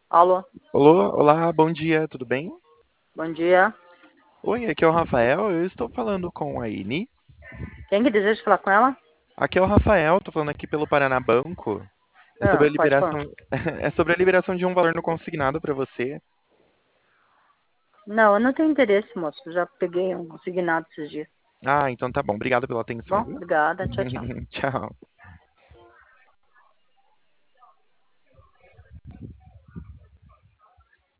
Alô, Olá, olá, bom dia, tudo bem? bom dia. Oi, aqui é o Rafael, eu estou falando com a Ini. Quem que deseja falar com ela? Aqui é o Rafael, estou falando aqui pelo Paraná Banco. É sobre Ah, a pode falar. liberação, é sobre a liberação de um valor no consignado para você. Não, eu não tenho interesse, moço. Já peguei um consignado esses dias. Ah, então tá bom, obrigado pela Tá atenção, bom? viu? Obrigada. Tchau, tchau. Tchau.